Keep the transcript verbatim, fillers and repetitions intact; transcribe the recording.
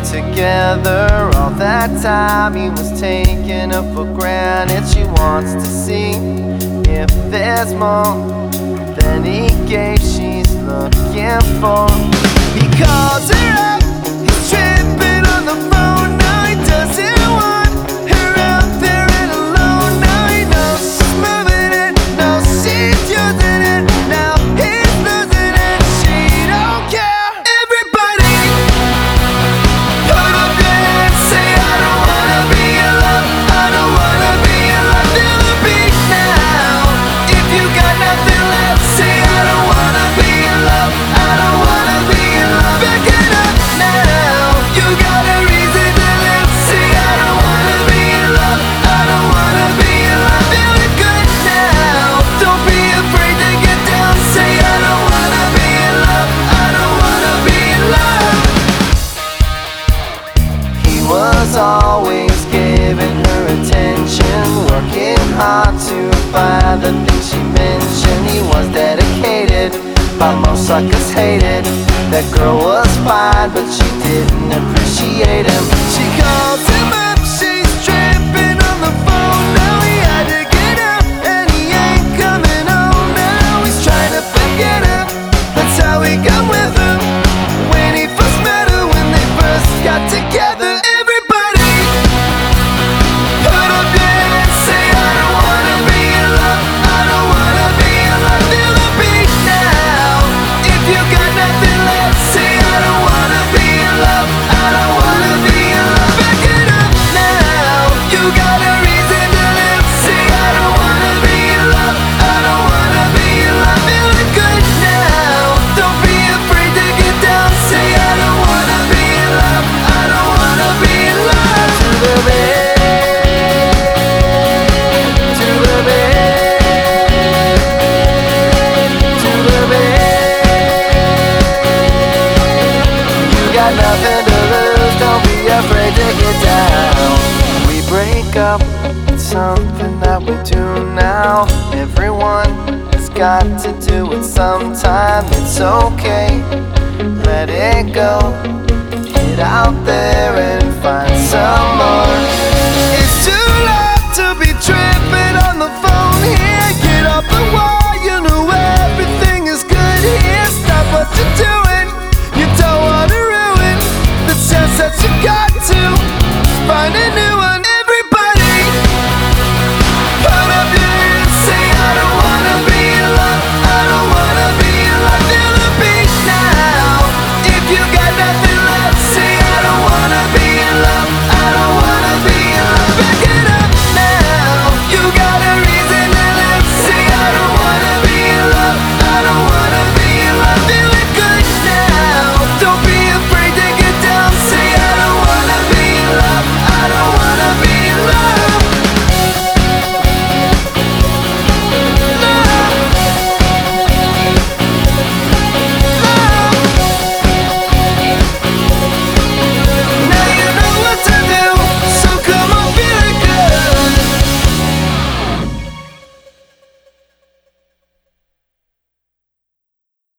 together. All that time he was taking her for granted. She wants to see if there's more than he gave. She's looking for. He calls her up, he's tripping on the phone. Now he doesn't want her out there and alone. Now he knows she's moving it, knows she's using it. Now he's losing it, she don't care. Everybody put up your hands, say I don't wanna be in love, I don't wanna be in love. Feel the beat now. If you got nothing left, say I don't wanna be in love, I don't wanna be in love. Back it up now. You got a reason to live, say I don't wanna be in love, I don't wanna be in love. Feel it good now. Don't be afraid to get down, say I don't wanna be in love, I don't wanna be in love. He was always giving her attention, working hard to find the things she mentioned. He was dedicated, but most suckers hated. That girl was fine, but she didn't appreciate him. She calls him up, she's tripping on the phone. Now he had to get up, and he ain't coming home. Now he's trying to forget her, that's how he got with her. When he first met her, when they first got together. Everybody put up your hands, say I don't wanna be in love, I don't wanna be in love. Feel the beat now. If you got nothing left, say I don't wanna be in love, I don't wanna be in love. Back it up now. You got a reason to live, say I don't wanna be in love, I don't wanna be in love. Feel it good now. Don't be afraid to get down, say I don't wanna be in love, I don't wanna be in love. To the bed, to the bed, to the bed. You got nothing to lose, don't be afraid to get down. We break up, it's something that we do now. Everyone has got to do it sometime. It's okay, let it go. Get out there and find some more. It's too late to be tripping